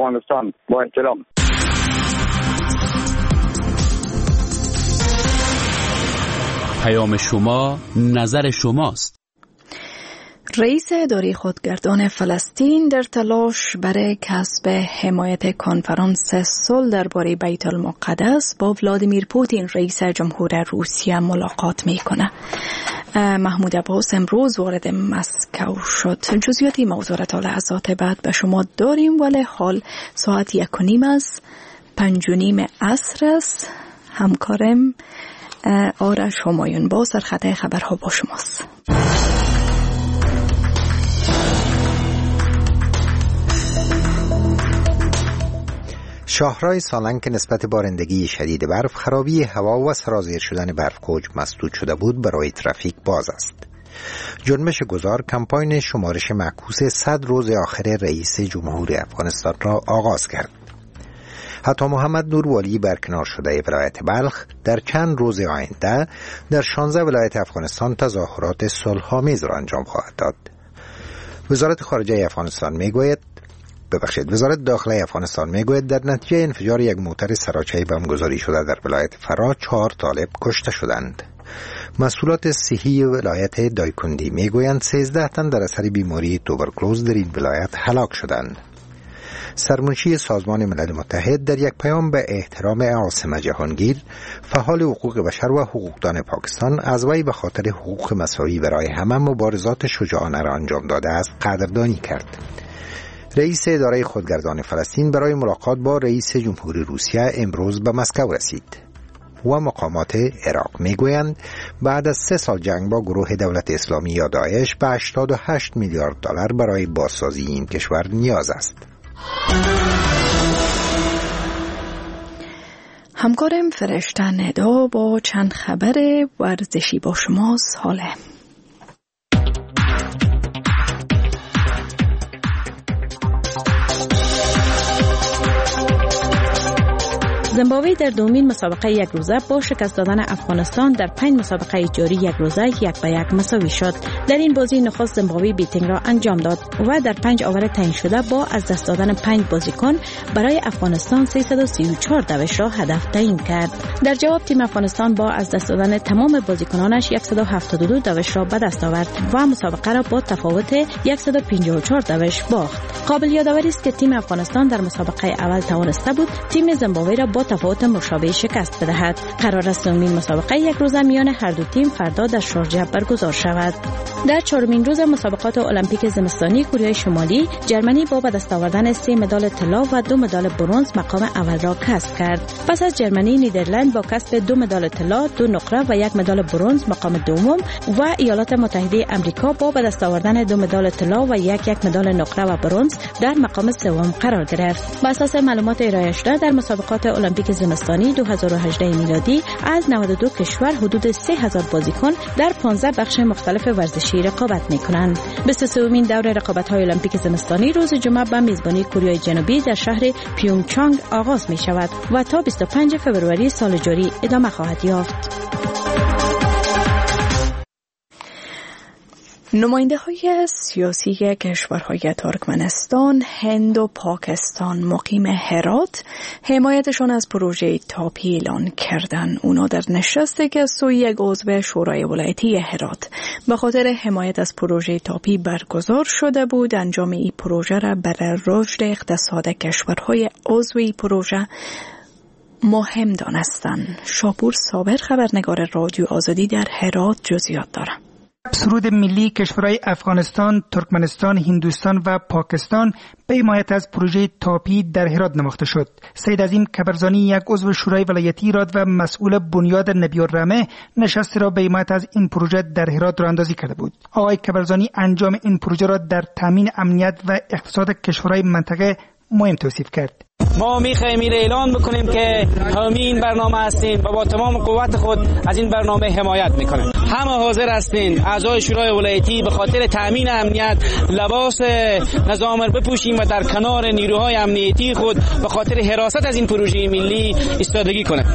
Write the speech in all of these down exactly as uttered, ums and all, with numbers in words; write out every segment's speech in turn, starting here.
افغانستان. با احترام. پیام شما نظر شماست. رئیس اداره خودگردان فلسطین در تلاش برای کسب حمایت کنفرانس صلح درباره بیت المقدس با ولادیمیر پوتین رئیس جمهور روسیه ملاقات میکنه. محمود عباس امروز وارد مسکو شد. جزئیاتی موضوع را تا لحظات بعد به شما داریم، ولی حال ساعت یک و نیم است، پنج و نیم عصر است. همکارم آرش همایون با سرخط خبرها با شماست. شاهراه سالنگ که نسبت بارندگی شدید برف، خرابی هوا و سرازیر شدن برف کوچ مسدود شده بود برای ترافیک باز است. جنبش گذار کمپاین شمارش معکوس صد روز آخر رئیس جمهور افغانستان را آغاز کرد. حتی محمد نور والی برکنار شده ولایت بلخ در چند روز آینده در شانزده ولایت افغانستان تظاهرات صلح‌آمیز را انجام خواهد داد. وزارت خارجه افغانستان میگوید ببخشید وزارت داخله افغانستان میگوید در نتیجه انفجار یک موتر سراچه بمبگذاری شده در ولایت فرا چهار طالب کشته شدند. مسئولات صحی ولایت دایکندی میگویند سیزده تن در اثر بیماری توبرکلوز در این ولایت هلاک شدند. سرمنشی سازمان ملل متحد در یک پیام به احترام عاصمه جهانگیر، فعال حقوق بشر و حقوقدان پاکستان، از وی به خاطر حقوق مساوی برای همه مبارزات شجاعانه را انجام داده است قدردانی کرد. رئیس اداره خودگردان فلسطین برای ملاقات با رئیس جمهوری روسیه امروز به مسکو رسید و مقامات عراق میگویند بعد از سه سال جنگ با گروه دولت اسلامی یا داعش به هشتاد و هشت میلیارد دلار برای بازسازی این کشور نیاز است. همکارم فرشته ندا با چند خبر ورزشی با شما ساله. زیمبابوه در دومین مسابقه یک روزه با شکست دادن افغانستان در پنج مسابقه جاری یک روزه یک به یک مساوی شد. در این بازی نخست زیمبابوه بیتینگ را انجام داد و در پنج آور تعیین شده با از دست دادن پنج بازیکن برای افغانستان سیصد و سی و چهار دوش را هدف تعیین کرد. در جواب تیم افغانستان با از دست دادن تمام بازیکنانش صد و هفتاد و دو دوش را به دست آورد و مسابقه را با تفاوت صد و پنجاه و چهار دوش باخت. قابل یادآوری است که تیم افغانستان در مسابقه اول توانسته بود تیم زیمبابوه را با تفاوت مشابه شکست بدهد. قرار است دومین مسابقه یک روزه میان هر دو تیم فردا در شارجه برگزار شود. در چهارمین روز مسابقات المپیک زمستانی کره شمالی، جرمنی با به دست آوردن سه مدال طلا و دو مدال برنز مقام اول را کسب کرد. پس از جرمنی، نیدرلند با کسب دو مدال طلا، دو نقره و یک مدال برنز مقام دوم و ایالات متحده آمریکا با به دست آوردن دو مدال طلا و یک یک مدال نقره و برنز در مقام سوم قرار گرفت. بر اساس معلومات ارائه شده در مسابقات المپیک زمستانی دو هزار و هجده میلادی از نود و دو کشور حدود سه هزار بازیکن در پانزده بخش مختلف ورزشی رقابت می‌کنند. بیست و سومین دور رقابت‌های المپیک زمستانی روز جمعه به میزبانی کره جنوبی در شهر پیونگچانگ آغاز می‌شود و تا بیست و پنجم فوریه سال جاری ادامه خواهد یافت. نماینده های سیاسی کشورهای ترکمنستان، هند و پاکستان مقیم هرات حمایتشان از پروژه تاپی اعلان کردند. اونا در نشستی که سوی یک عضو شورای ولایتی هرات به خاطر حمایت از پروژه تاپی برگزار شده بود، انجام این پروژه را برای رشد اقتصاد کشورهای عضو این پروژه مهم دانستند. شاپور صابر خبرنگار رادیو آزادی در هرات جزئیات دارد. سرود ملی کشورهای افغانستان، ترکمنستان، هندوستان و پاکستان به حمایت از پروژه تاپی در هرات نواخته شد. سید عظیم کبرزانی، یک عضو شورای ولایتی ایراد و مسئول بنیاد نبی‌الرحمه، نشست را به حمایت از این پروژه در هرات راهاندازی کرده بود. آقای کبرزانی انجام این پروژه را در تامین امنیت و اقتصاد کشورهای منطقه مهم توصیف کرد. ما میخوایم این اعلان بکنیم که حامی این برنامه هستیم و با تمام قوت خود از این برنامه حمایت میکنیم. همه حاضر هستین اعضای شورای ولایتی به خاطر تامین امنیت لباس نظام بپوشیم و در کنار نیروهای امنیتی خود به خاطر حراست از این پروژه ملی ایستادگی کنیم.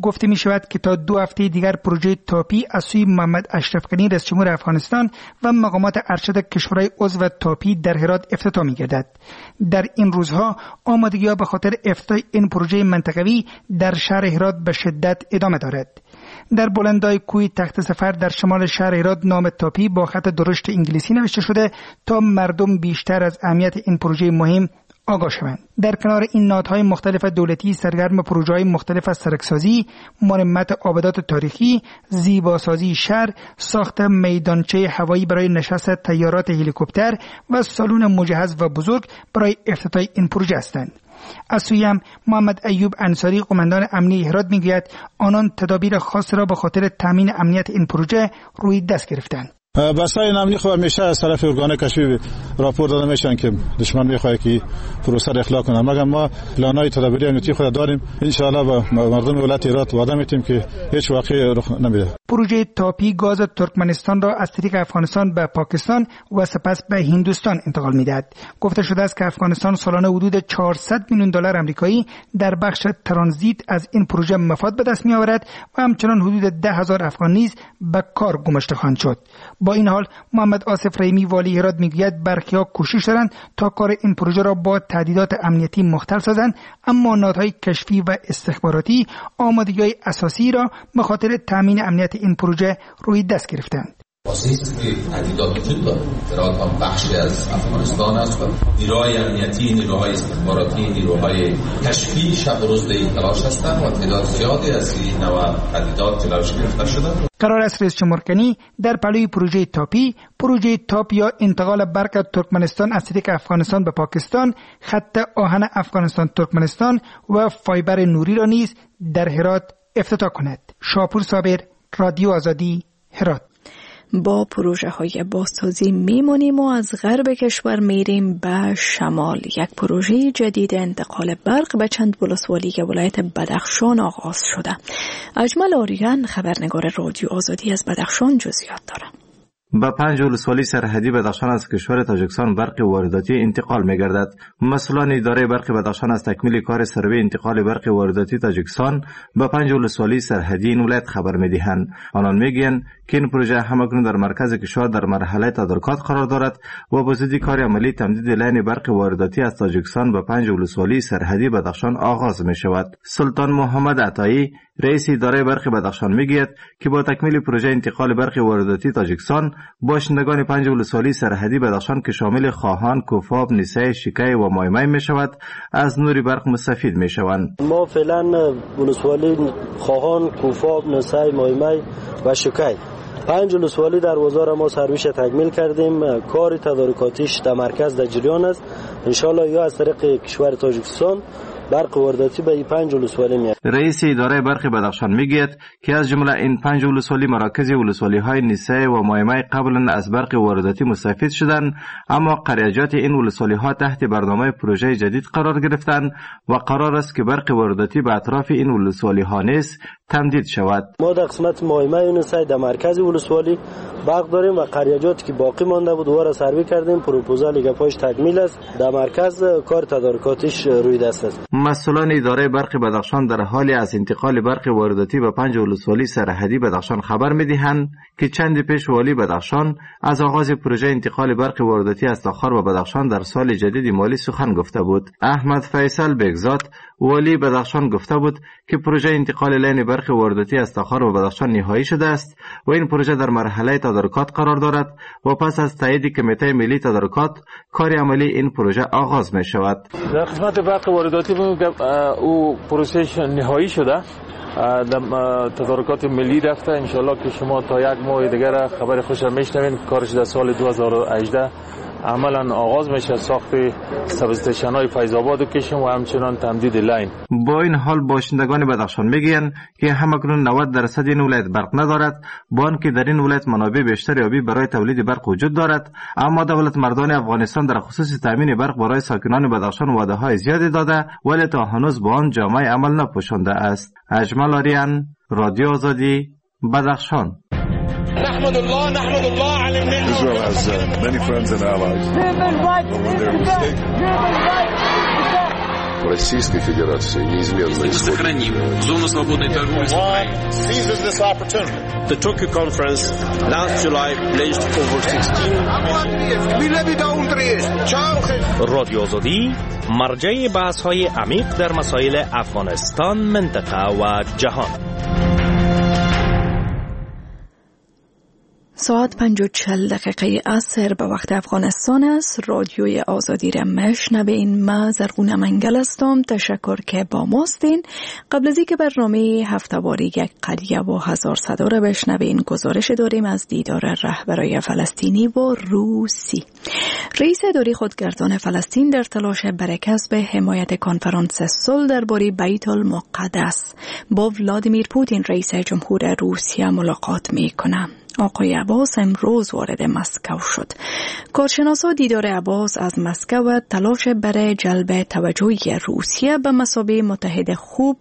گفته می شود که تا دو هفته دیگر پروژه تاپی از سوی محمد اشرف غنی رئیس جمهور افغانستان و مقامات ارشد کشورهای عضو تاپی در هرات افتتاح می گردد. در این روزها آمادگی‌ها به خاطر افتتاح این پروژه منطقوی در شهر هرات به شدت ادامه دارد. در بلندای کوه تخت سفر در شمال شهر هرات نام تاپی با خط درشت انگلیسی نوشته شده تا مردم بیشتر از اهمیت این پروژه مهم آگاه شوند. در کنار این نهادهای مختلف دولتی سرگرم پروژه‌های مختلف از سرکسازی، مرمت آبادات تاریخی، زیباسازی شهر، ساخت میدانچه هوایی برای نشست تیارات هلیکوپتر و سالن مجهز و بزرگ برای افتتاح این پروژه هستند. از سوی هم محمد ایوب انصاری قماندان امنیه هرات میگوید آنان تدابیر خاص را به خاطر تامین امنیت این پروژه روی دست گرفتند. بسای امنی خب همیشه از طرف ارگان کشفی راپور داده میشن که دشمن میخواد که پروسه را اخلاق کنه، مگر ما پلانای تدابیری امنیتی خود داریم. ان شاء الله با مردم ولایت هرات وعده میتیم که هیچ واقعی رخ نمیده. پروژه تاپی گاز ترکمنستان را از طریق افغانستان به پاکستان و سپس به هندوستان انتقال میدهد. گفته شده است که افغانستان سالانه حدود چهارصد میلیون دلار آمریکایی در بخش ترانزیت از این پروژه مفاد به دست میآورد و همچنان حدود ده هزار افغان نیز به کار گماشته خواهند شد. با این حال محمد آصف رحیمی والی هرات میگوید برخی‌ها کوشش دارند تا کار این پروژه را با تهدیدات امنیتی مختل سازند، اما نهادهای کشفی و استخباراتی آمادگی‌های اساسی را به خاطر تامین امنیت این پروژه روی دست گرفتند. واسه که تهدیدات وجود داره. هرات هم بخشی از افغانستان است و نیروهای امنیتی، نیروهای استخباراتی، نیروهای کشفی شب و روز در تلاش هستند و تعداد زیادی از این نوع تهدیدات تلاش گرفته شده. قرار است رئیس جمهور غنی در پلوی پروژه تاپی، پروژه تاپ یا انتقال برق ترکمنستان از طریق افغانستان به پاکستان، خط آهن افغانستان ترکمنستان و فایبر نوری را نیز در هرات افتتاح کند. شاپور صابر، رادیو آزادی، هرات. با پروژه های بازسازی میمونیم و از غرب کشور میریم به شمال. یک پروژه جدید انتقال برق به چند ولسوالی ولایت بدخشان آغاز شده. اجمل آریان خبرنگار رادیو آزادی از بدخشان جزئیات دارد. به پنج ولسوالی سرحدی بدخشان از کشور تاجیکستان برق وارداتی انتقال می‌گردد. مسئولان اداره برق بدخشان از تکمیل کار سروی انتقال برق وارداتی تاجیکستان به پنج ولسوالی سرحدی این ولایت خبر می‌دهند. آنان می‌گویند که این پروژه همکنون در مرکز کشور در مرحله تدارکات قرار دارد و با زودی کار عملی تمدید لین برق وارداتی از تاجیکستان به پنج ولسوالی سرحدی بدخشان آغاز می‌شود. سلطان محمد عطایی رئیس اداره برق بدخشان می‌گوید که با تکمیل پروژه انتقال برق وارداتی تاجیکستان باشندگان پنج ولسوالی سرحدی بدخشان که شامل خواهان، کوفاب، نیسه، شیکای و مایمای می شود از نور برق مستفید می شوند. ما فعلا ولسوالی خواهان، کوفاب، نیسه، مایمای و شیکای پنج ولسوالی در وزار ما سرویس تکمیل کردیم. کار تدارکاتیش در مرکز در جریان است. ان شاء الله یا از طریق کشور تاجیکستان برق وارداتی به این پنج ولسوالی میاد. رئیس اداره برق بدخشان میگوید که از جمله این پنج ولسوالی مراکز ولسوالی های نیسه و مایمای قبلا از برق وارداتی مستفید شدند، اما قریجات این ولسوالی ها تحت برنامه پروژه جدید قرار گرفتند و قرار است که برق وارداتی به اطراف این ولسوالی ها نیز تمدید شود. ما در قسمت مایمای و نیسه در مرکز ولسوالی برق داریم و قریجاتی که باقی مانده بود دوباره سروی کردیم. پروپوزال گپاش تکمیل است. در مرکز کار تدارکاتیش روی دست است. مسئولان اداره برق بدخشان در حال از انتقال برق وارداتی به پنج ولسوالی سرحدی بدخشان خبر می‌دهند که چند پیش والی بدخشان از آغاز پروژه انتقال برق وارداتی از تاخار و بدخشان در سال جدید مالی سخن گفته بود. احمد فیصل بگزاد والی بدخشان گفته بود که پروژه انتقال لین برق وارداتی از تاخار و بدخشان نهایی شده است و این پروژه در مرحله تدارکات قرار دارد و پس از تایید کمیته ملی تدارکات کار عملی این پروژه آغاز می شود. در قسمت برق وارداتی او پروسش نهایی شده، در تدارکات ملی رفته. انشالله که شما تا یک ماه دیگر خبر خوش را میشنوین. کارش در سال دو هزار و هجده عملا آغاز میشه. ساخت سبستیشن های فیض آباد و کشم و همچنان تمدید لین. با این حال باشندگان بدخشان میگویند که همکنون نود درصد این ولایت برق ندارد، با آنکه در این ولایت منابع بیشتر آبی برای تولید برق وجود دارد، اما دولت مردان افغانستان در خصوص تامین برق برای ساکنان بدخشان وعده های زیادی داده ولی تا هنوز با آن جامعه عمل نپوشانده است. اجمل آریان، رادیو آزادی، بدخشان. نحمد الله نحمد الله على النعمة. Israel has uh, many friends and allies. Российской Федерации неизменно сохраним зону свободной торговли с Украиной. The Tokyo Conference last July pledged over sixteen رادیو آزادی مرجع بحث‌های عمیق در مسائل افغانستان، منطقه و جهان. ساعت پنج و چل دقیقه عصر به وقت افغانستان است. رادیوی آزادی را میشنوین. من زرغونه منگل هستم. تشکر که با ماستین. قبل از اینکه برنامه هفته‌واری یک قریه و هزار صدا را بشنوین، گزارش داریم از دیدار رهبرای فلسطینی و روسی. رئیس اداره خودگردان فلسطین در تلاش برای کسب حمایت کنفرانس صلح درباره بیت المقدس با ولادیمیر پوتین رئیس جمهور روسیه ملاقات می‌کند. آقای عباس امروز وارد مسکو شد. کارشناسا دیدار عباس از مسکو و تلاش برای جلب توجه روسیه به مثابه متحد خوب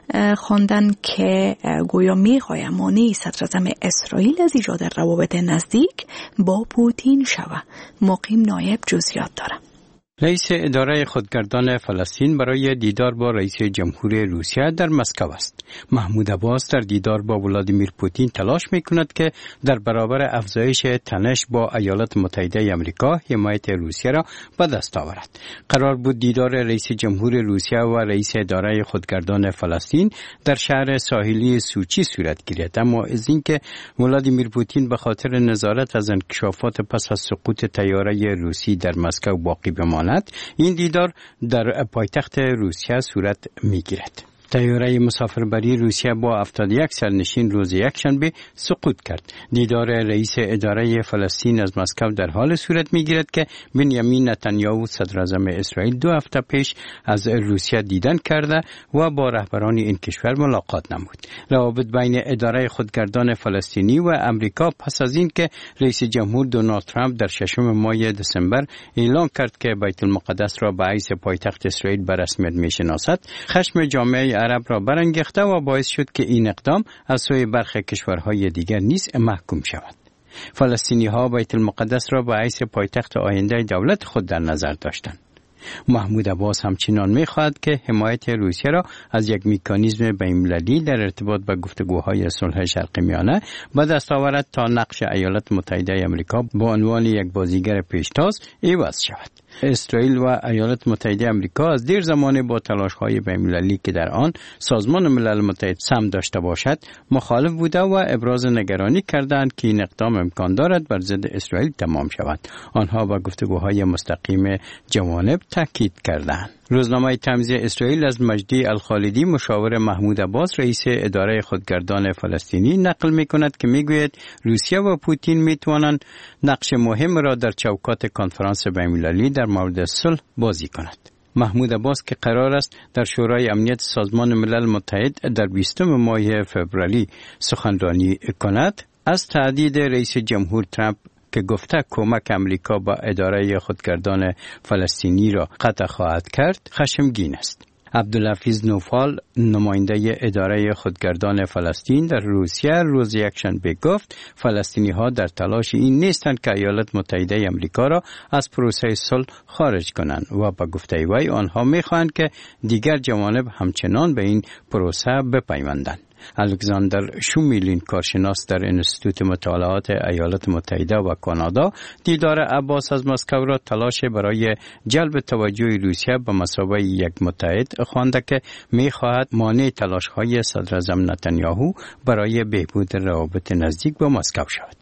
خواندن که گویا می‌خواهد مانع صدراعظم اسرائیل از ایجاد روابط نزدیک با پوتین شود. مقیم نایب جزئیات دارد. رئیس اداره خودگردان فلسطین برای دیدار با رئیس جمهور روسیه در مسکو است. محمود عباس در دیدار با ولادیمیر پوتین تلاش می‌کند که در برابر افزایش تنش با ایالات متحده آمریکا حمایت روسیه را به دست آورد. قرار بود دیدار رئیس جمهور روسیه و رئیس اداره خودگردان فلسطین در شهر ساحلی سوچی صورت گیرد، اما از اینکه ولادیمیر پوتین به خاطر نظارت از انکشافات پس از سقوط طیاره روسی در مسکو باقی بماند، این دیدار در پایتخت روسیه صورت می‌گیرد. طیاره مسافربری روسیه با هفتاد و یک سرنشین روز یکشنبه سقوط کرد. دیدار رئیس اداره فلسطین از مسکو در حال صورت می‌گیرد که بنیامین نتانیاهو صدراعظم اسرائیل دو هفته پیش از روسیه دیدن کرده و با رهبران این کشور ملاقات نمود. روابط بین اداره خودگردان فلسطینی و امریکا پس از این که رئیس جمهور دونالد ترامپ در ششم ماه دسامبر اعلام کرد که بیت المقدس را به حیث پایتخت اسرائیل به رسمیت می‌شناسد، خشم جامعه عرب را برانگیخته و باعث شد که این اقدام از سوی برخی کشورهای دیگر نیز محکوم شود. فلسطینی ها بیت المقدس را به حیث پایتخت آینده دولت خود در نظر داشتند. محمود عباس همچنان می‌خواهد که حمایت روسیه را از یک مکانیزم بین‌المللی در ارتباط با گفتگوهای صلح شرق میانه به دست آورد تا نقش ایالات متحده آمریکا به عنوان یک بازیگر پیشتاز عوض شود. اسرائیل و ایالات متحده آمریکا از دیر زمان با تلاش‌های بین‌المللی که در آن سازمان ملل متحد سهم داشته باشد مخالف بوده و ابراز نگرانی کردند که این اقدام امکان دارد بر ضد اسرائیل تمام شود. آنها با گفتگوهای مستقیم جوانب تاکید کردند. روزنامه تایمز اسرائیل از مجدی الخالدی مشاور محمود عباس رئیس اداره خودگردان فلسطینی نقل می‌کند که می‌گوید روسیه و پوتین می‌توانند نقش مهم را در چوکات کنفرانس بین‌المللی در مورد صلح بازی کنند. محمود عباس که قرار است در شورای امنیت سازمان ملل متحد در بیستم ماه فوریه سخنرانی کند، از تهدید رئیس جمهور ترامپ که گفته کمک امریکا با اداره خودگردان فلسطینی را قطع خواهد کرد خشمگین است. عبدالحفیظ نوفال نماینده اداره خودگردان فلسطین در روسیه روز یکشنبه گفت فلسطینی ها در تلاش این نیستند که ایالات متحده آمریکا را از پروسه صلح خارج کنند و با گفته وی آنها می‌خواهند که دیگر جوانب همچنان به این پروسه بپیوندند. الکساندر شومیلین کارشناس در انستیتوت مطالعات ایالات متحده و کانادا دیدار عباس از مسکو را تلاش برای جلب توجه روسیه به مثابه یک متحد خوانده که می‌خواهد مانع تلاش‌های صدراعظم نتانیاهو برای بهبود روابط نزدیک با مسکو شود.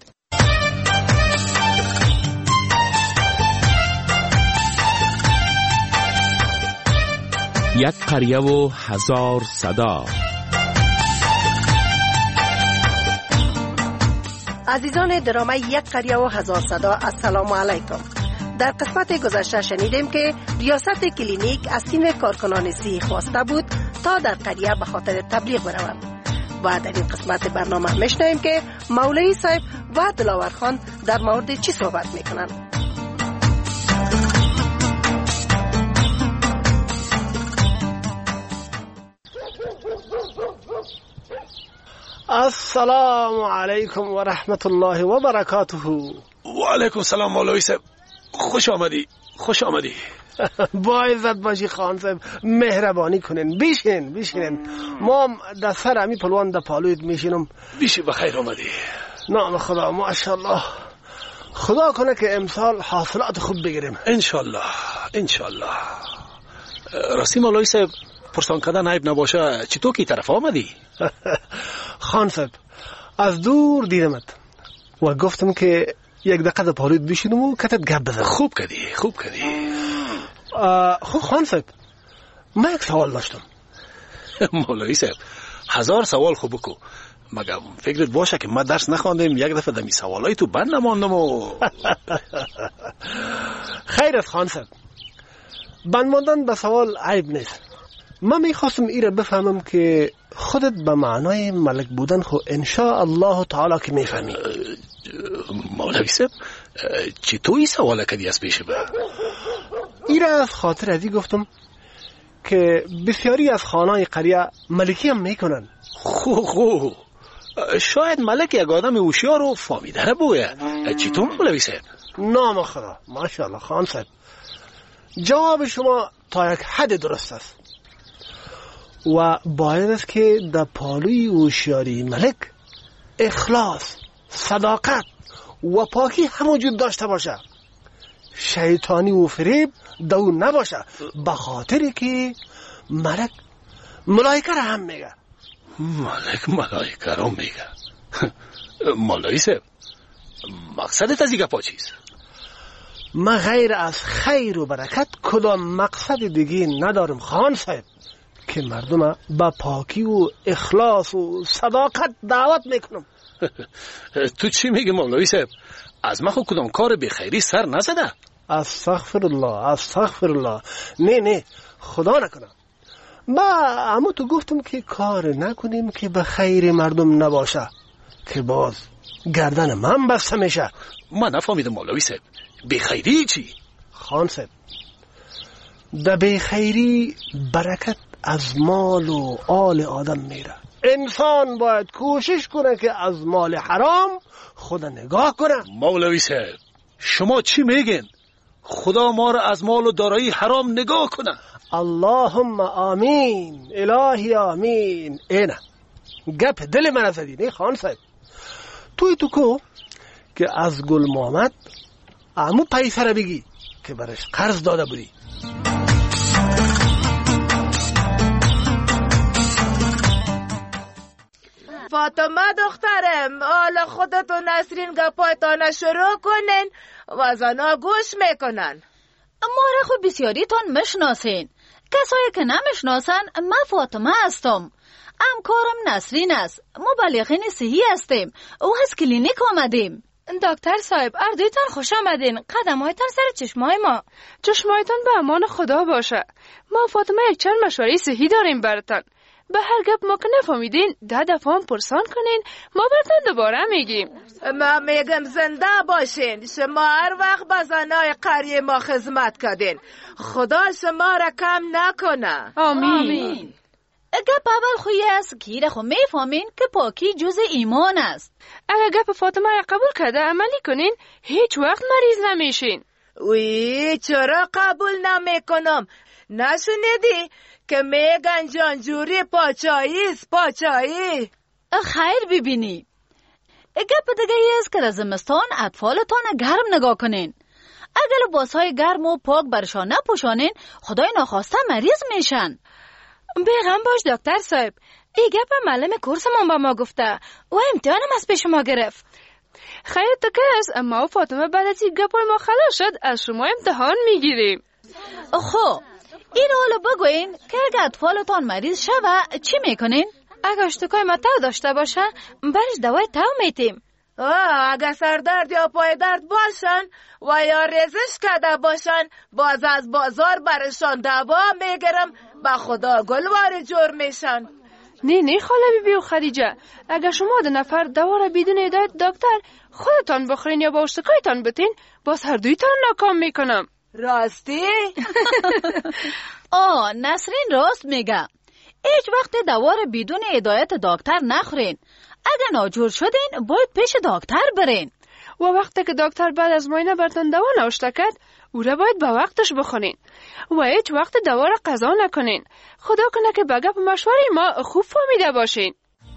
یک قریه و هزار صدا. عزیزان درامه یک قریه و هزار صدا، السلام علیکم. در قسمت گذشته شنیدیم که ریاست کلینیک از تیم کارکنان صحی خواسته بود تا در قریه به خاطر تبلیغ بروند و در این قسمت برنامه میشنویم که مولوی صاحب و دلاور خان در مورد چی صحبت میکنند. السلام علیکم و رحمت الله و برکاته. و علیکم سلام مولوی صاحب، خوش آمدی خوش آمدی. با عزت باشی خان صاحب، مهربانی کنین، بیشین بیشین. ما در سر امی پلوان در پالویت میشینم. بیشی بخیر آمدی. نام خدا، ماشاءالله. خدا کنه که امسال حاصلات خوب بگیریم. انشالله انشالله. راستی مولوی صاحب، پرسان کردن عیب نباشه، چطور کی طرف آمدی؟ خان صاحب، از دور دیدمت و گفتم که یک دقیقه در پالویت بیشینم و کتت گپ بزنم. خوب کردی خوب کردی. خب خان صاحب، من یک سوال داشتم. مولوی صاحب، هزار سوال خوب بکو، مگم فکرت باشه که ما درس نخواندیم یک دفعه دمی سوالای تو بند نماندم و خیرت خان صاحب، بند ماندن به سوال عیب نیست. من میخواستم ایره بفهمم که خودت به معنای ملک بودن خو انشاء الله تعالی که میفهمی. مولوی صاحب، چی تو این سواله کدی از پیش به؟ ایره از خاطر ازی گفتم که بسیاری از خانای قریه ملکی هم میکنن. خو خو شاید ملک یک آدم هوشیار و فهمیده نبوده. چطور مولوی صاحب؟ نام خدا، ماشاءالله خان صاحب، جواب شما تا یک حد درست است و باید است که در پالوی هوشیاری ملک اخلاص، صداقت و پاکی هم وجود داشته باشه. شیطانی و فریب دو نباشه، به خاطری که ملک ملائکه را هم میگه. ملک ملائکه را میگه؟ مولوی صاحب، مقصدت از این گپا چیست؟ من غیر از خیر و برکت کدام مقصد دیگه ندارم خان صاحب، که مردم با پاکی و اخلاص و صداقت دعوت میکنم. تو چی میگی مولوی صاحب؟ از من خود کدام کار بخیری سر نزده؟ استغفر الله استغفر الله. نه نه خدا نکنه. ما اما تو گفتم که کار نکنیم که به خیر مردم نباشه، که باز گردن من بسته میشه. من نفهمیدم مولوی صاحب، بخیری چی؟ خان صاحب، در بخیری برکت از مال و آل آدم میره. انسان باید کوشش کنه که از مال حرام خدا نگاه کنه. مولوی صاحب، شما چی میگین؟ خدا ما را از مال و دارایی حرام نگاه کنه. اللهم آمین، الهی آمین. اینه گپ دل من زدی. نه خان صاحب، توی تو کو که از گل محمد امو پیسه را بگی که برش قرض داده بودی. فاطمه دخترم، حالا خودت و نسرین گپایتان شروع کنین و زنا گوش میکنن. ما را خود بسیاریتان مشناسین. کسایی که نمیشناسن، من فاطمه هستم. همکارم نسرین است. ما بلیغین صحی هستیم. او از کلینیک آمدیم. دکتر صاحب، اردویتان خوش آمدین. قدمهایتان سر چشمای ما. چشمایتان به امان خدا باشه. ما فاطمه یک چند مشوره صحی داریم براتان. به هر گپ ما که نفهمیدین ده دفعه هم پرسان کنین، ما براتون دوباره میگیم. ما میگم زنده باشین. شما هر وقت به زنای قریه ما خدمت کردین. خدا شما را کم نکنه. آمین, آمین. گپ اول خویی است که خو میفهمین که پاکی جز ایمان است. اگر گپ فاطمه را قبول کرده عملی کنین، هیچ وقت مریض نمیشین. وی چرا قبول نمیکنم؟ نشنیدی که میگن جانجوری پاچایی است؟ پاچایی خیر ببینی. گپ دیگه است که زمستان اطفالتان گرم نگاه کنین. اگر لباسهای گرم و پاک برشان نپوشانین، خدای ناخواسته مریض میشن. بیغم باش دکتر صاحب، این گپ معلم کورسمون با ما گفته و امتحانم از پیش ما گرفت. خیر تو است، اما فاطمه بعد از این گپای ما خلاص شد از شما امتحان میگیریم. خب این حالا بگوین که اگر اطفالتان مریض شوه چی میکنین؟ اگر اشتکای ما تاو داشته باشن برش دوای تاو میتیم. اگر سردرد یا پای درد باشن و یا ریزش کرده باشن، باز از بازار برشان دوا میگیرم. با خدا گلوار جور میشن. نه نه خاله بی بی و خدیجه، اگر شما دو نفر دوا را بدون هدایت دکتر خودتان بخورین یا با اشتکایتان بتین، باز هر دویتان ناکام میکنم. راستی؟ آه نسرین راست میگه. هیچ وقت دوا را بدون هدایت دکتر نخورین. اگر ناجور شدین باید پیش دکتر برین. و وقتی که دکتر بعد از معاینه برتان دوا نوشته کرد او را باید به وقتش بخورین و هیچ وقت دوا را قضا نکنین. خدا کنه که به گپ مشوره ما خوب فهمیده باشین.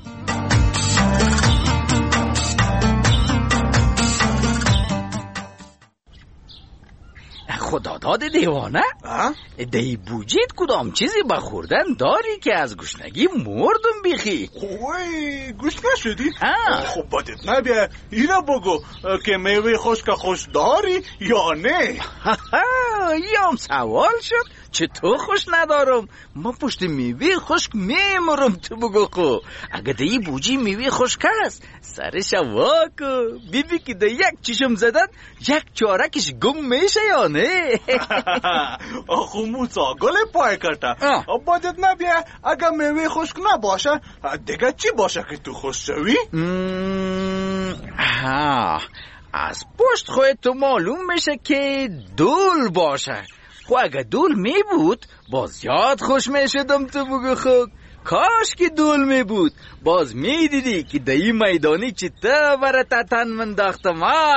خداداد دیوانه دی بوجید کدام چیزی بخوردن داری که از گشنگی مردم بیخی؟ وای گشنه شدی؟ خب بادت نبیه اینا بگو که میوه خشک خوش داری یا نه؟ یام سوال شد چه تو خوش ندارم؟ ما پشت میوه خشک میمرم. تو بگو خو اگه دی بوجی میوه خشک است سرش واکو بیبی که دی یک چشم زدن یک چارکش گم میشه یا نه؟ آخو موسا گل پای کتا بادت نبیه اگه میوه خشک نباشه دیگه چی باشه که تو خوش شوی؟ ها از پشت خواهد تو معلوم میشه که دول باشه. خو اگه دول می بود باز زیاد خوش می شدم. تو بگو خود کاش که دول می بود باز می دیدی که دایی میدانی چی تا برای تتن من داختم.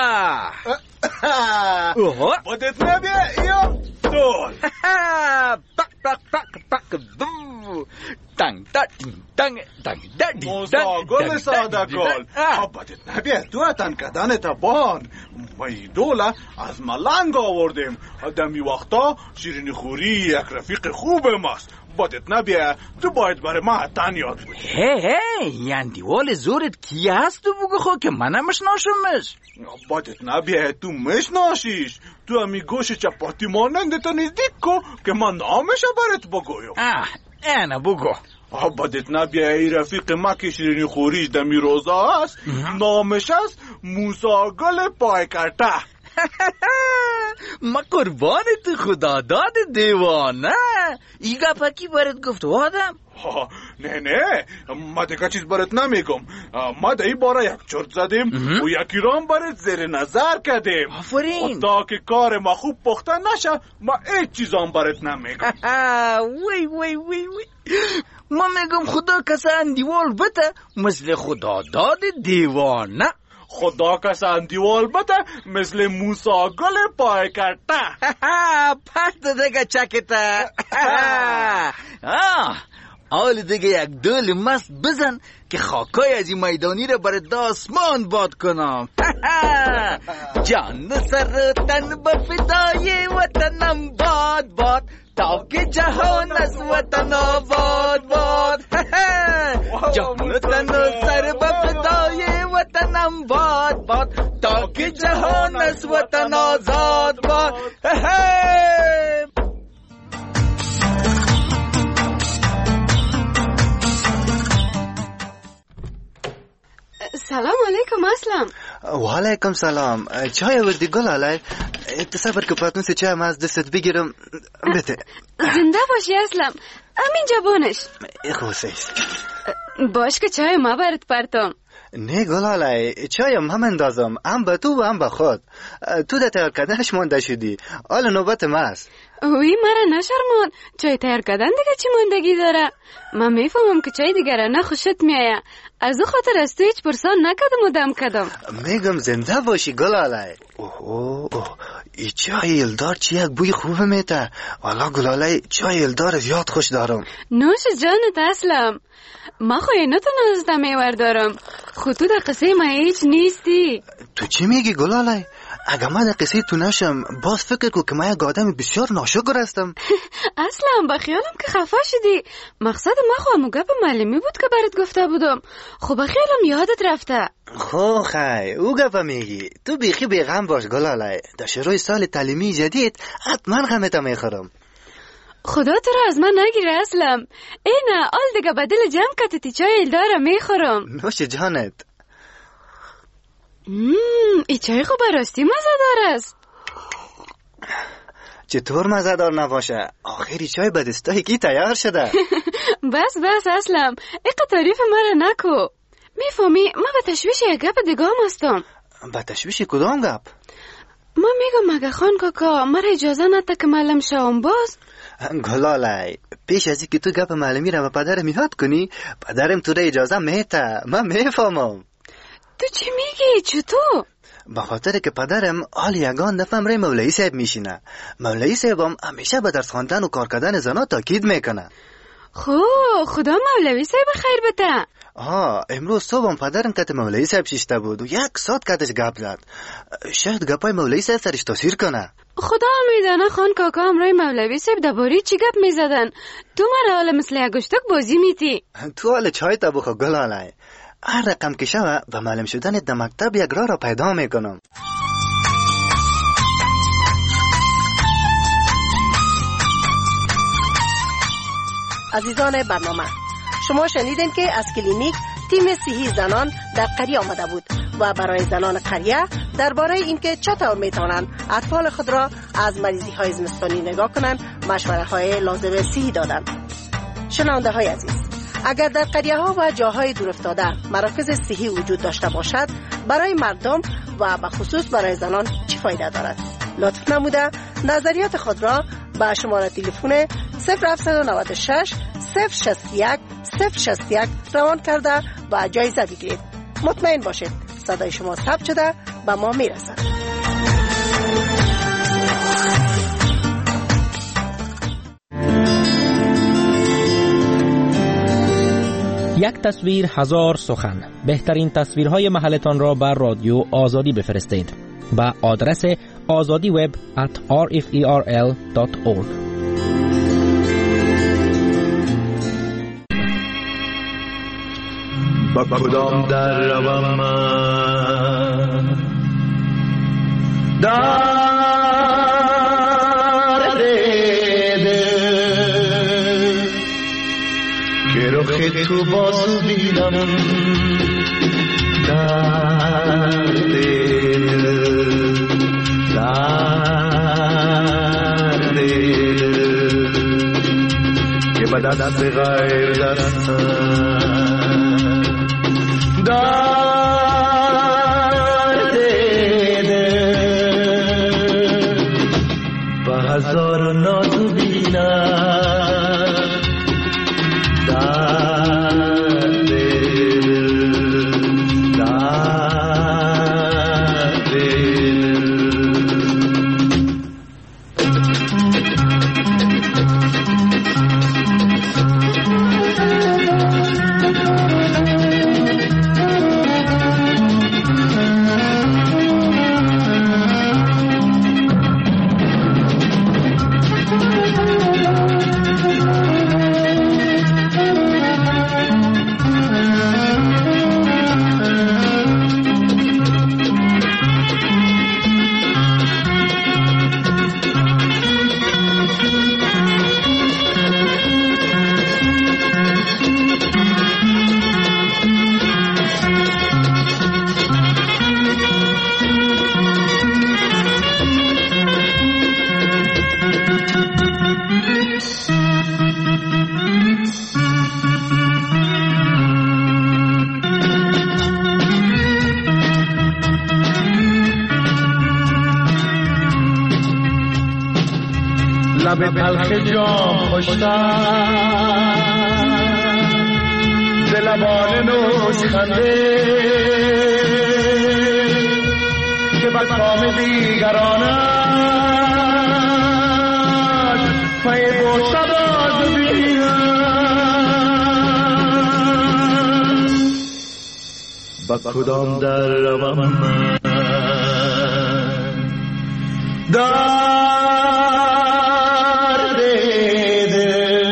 بادت نبیه یا دول پک پک پک پک دو تنگ تنگ تنگ تنگ تنگ موسا گل ساده گل بادت نبیه تو اتن کدن تبان مایی دوله از ملنگ آوردیم. دمی وقتا شیرینی خوری یک رفیق خوبم است. بادت نبیه تو باید برای ما اتن یاد بود. هی هی یعنی دیوال زورت کی هست؟ تو بگو خود که منم مشناشمش. بادت نبیه تو مشناشیش. تو همی گوش چپاتی ماننده تا نزدیک کو که من نامشو برات بگویم. آه اینا بگو. بادت نبیه ای رفیق ما که شیرینی خوریش دمی روزا هست نامش است موسا گل پای کرته. ما قربان تو خدا داد دیوانه. ای گپا کی برات گفت آدم؟ نه نه ما دیگه چیز برات نمیگم. ما در این باره یک چرت زدیم و یکی رام برات زیر نظر کردیم. آفرین. تا که کار ما خوب پخته نشه ما هیچ چیز هم برات نمیگم. وی وی وی وی ما میگم خدا کسان دیوال بته مثل خدا داد دیوانه. خدا کسان دیوال بته مثل موسا گل پای کرته. پس دیگه چکته. حال دیگه یک دل مست بزن که خاکای از این میدانی رو برای داسمان باد کنم. جان سر تن به فدای وطنم باد باد تا که جهان از وطن آباد باد. جان تن سر به فدای وطنم باد باد تا که جهان از وطن آزاد باد. سلام علیکم اسلم. و علیکم سلام. چای آوردی گل علی؟ تصور که پاتون سی چای از دستت بگیرم. بده. زنده باشی اسلم. همینجا بونش. خوشیست. باش که چای ما برات پرتم. نه گل علی چایم هم اندازم هم به تو و هم به خود. تو ده تیار کردنش مانده شدی. حالا نوبت ماست. وی مرا نشرمون. چای تیار کردن دیگه چی ماندگی داره؟ من میفهمم که چای دیگه را نخوشت میایه. از او خاطر از تو هیچ پرسان نکدم و دم کدم. میگم زنده باشی گل علی. اوه اوه ای چای الدار چی یک بوی خوبه میته. والا گل علی چای الدار زیاد خوش دارم. نوش جانت اسلم. ما خوی نتو نازده میور دارم. خود تو در قصه ما هیچ نیستی. تو چی میگی گل علی؟ اگه من در قصه تو نشم باز فکر کو که من یک آدم بسیار ناشکر هستم. اصلا با خیالم که خفه شدی. مقصد ما خو همو گپ معلمی بود که برات گفته بودم. خب با خیالم یادت رفته. خو خی او گپ میگی. تو بیخی بیغم باش گل علی. در شروع سال تعلیمی جدید حتما غمت میخورم. خدا تو را از من نگیره اسلم. اینه آل دیگه بدل جمع کتی چای داره میخورم. نوش جانت. مم، ای چای خوب راستی مزدار است. چطور مزدار نباشه؟ آخری چای به دستای کی تیار شده. بس بس اسلم ایقا تعریف مرا نکو. میفهمی من به تشویش یک گپ دیگه هم هستم. به تشویش کدام گپ؟ ما میگم مگه خان کاکا مرا اجازه نده که معلم شوم باز. گلالی پیش از اینکه تو گپ معلمی را به پدرم یاد کنی پدرم تو را اجازه میته. من میفهمم. تو چی میگی؟ چطور؟ به خاطر که پدرم حال یگان دفعه امره مولوی صاحب میشینه. مولوی صاحب هم همیشه به درس خواندن و کار کردن زنا تاکید میکنه. خو خدا مولوی صاحب خیر بده. آه امروز صبح هم پدرم کت مولوی صاحب شیشته بود و یک ساعت کتش گپ زد. شاید گپای مولوی صاحب سرش تاثیر کنه. خدا میدانه خان کاکا امرای مولوی صاحب درباره چی گپ میزدن؟ تو مرا حالا مثل یک گشتک بازی میتی. تو حالا چای تا بخو گلاله. هر رقم که شوه و معلم شدن در مکتب یک راه را پیدا میکنم. عزیزان برنامه، شما شنیدین که از کلینیک تیم صحی زنان در قریه آمده بود و برای زنان قریه درباره اینکه چطور میتونن اطفال خود را از مریضی های زمستانی نگاه کنن مشوره های لازم صحی دادن. شنونده های عزیز، اگر در قریه ها و جاهای دور افتاده مراکز صحی وجود داشته باشد، برای مردم و به خصوص برای زنان چه فایده دارد؟ لطف نموده نظریات خود را به شماره تلفن صفر هفت نه شش صفر شصت و یک صفر شصت و یک روان کرده و جایزه بگیرید. مطمئن باشید صدای شما ثبت شده به ما میرسد. یک تصویر هزار سخن. بهترین تصویرهای محلتان را بر رادیو آزادی بفرستید با آدرس آزادی وب at r f e r l dot org. با کدام در روم من در دیده که رخ تو باز بینم در دیده در دیده که به دست غیر دستم در دیده با هزار ناز بینم در دیده در دیده لب تلخ جام خوشتر ز لبان نوش خنده که بر کام دیگرانت پی بوسه باز بینم با کدام در روم من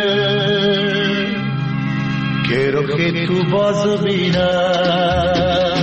تو باز بینم